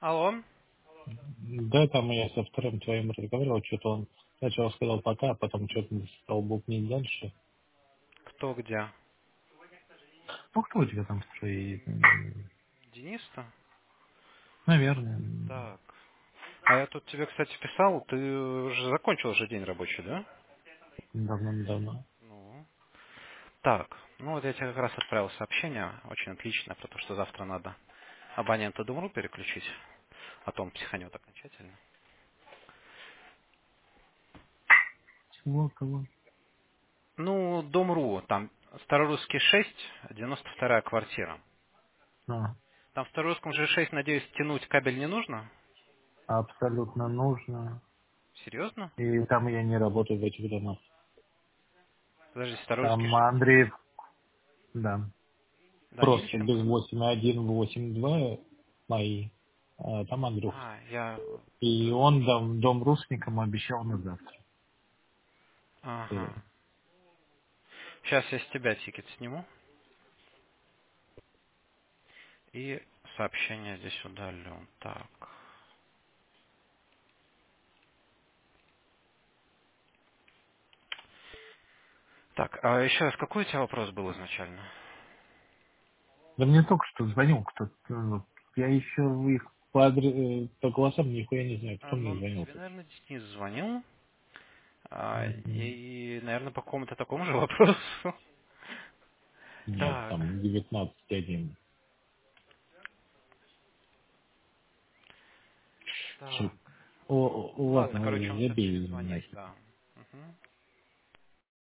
Алло, Да, там я со вторым твоим разговаривал, что-то он сначала сказал пока, а потом что-то стал бубнить дальше. кто где? Ну, кто у тебя там второй? Денис-то? Наверное, Так. А я тут тебе, кстати, писал, ты уже закончил уже день рабочий, да? давно-давно. Ну. Так, ну вот я тебе как раз отправил сообщение, очень отлично, про то, что завтра надо абонента Дом.ру переключить, а то он психанет окончательно. Чего, кого? Ну, Дом.ру, там Старорусский 6, 92-я квартира. А, Там в Старорусском же 6, надеюсь, тянуть кабель не нужно? абсолютно нужно. Серьезно? И там я не работаю в этих домах. Подожди, Старорусский Там 6? Андреев, да, Да, просто без Ильченко? 8.1, 8.2 мои, а там Андрюх. А, я... И он дом русникам обещал на завтра. Ага. Сейчас я с тебя тикет сниму и сообщение здесь удалю. Так. Так, а еще раз, какой у тебя вопрос был изначально? Да мне только что звонил кто-то. Вот. Я еще их по голосам нихуя не знаю, кто мне Ну, звонил. тебе, наверное, Денис звонил. Мгм. И, наверное, по какому-то такому же вопросу. Нет, Так, там 19.1. так. Ладно, Ладно, короче, он сейчас забей перезвонит, нафиг. да. Мгм.